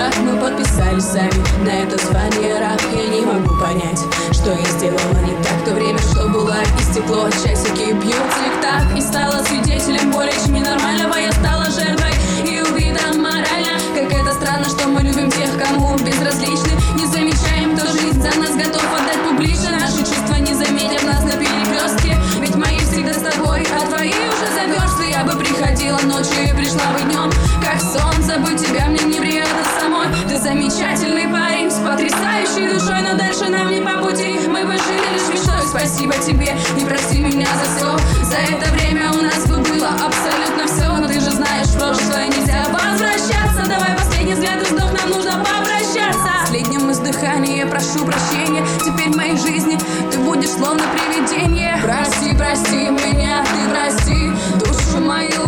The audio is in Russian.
как мы подписались сами на это звание раб. Я не могу понять, что я сделала не так. В то время, что было истекло, часики бьют тик-так. И стала свидетелем более чем ненормального. Я стала жертвой и убита морально. Как это странно, что мы любим тех, кому безразличны. Не замечаем, кто жизнь за нас готов отдать публично. Наши чувства не заметят нас на перекрестке. Ведь мои всегда с тобой, а твои уже замерзли. Я бы приходила ночью и пришла бы днем, как сон. Забыть тебя мне неприятно самой. Ты замечательный парень с потрясающей душой, но дальше нам не по пути. Мы бы жили лишь мечтой. Спасибо тебе и прости меня за все. За это время у нас бы было абсолютно все. Но ты же знаешь, в прошлое нельзя возвращаться. Давай последний взгляд и вздох, нам нужно попрощаться. Последним издыханием я прошу прощения. Теперь в моей жизни ты будешь словно привидение. Прости, прости меня, ты прости душу мою.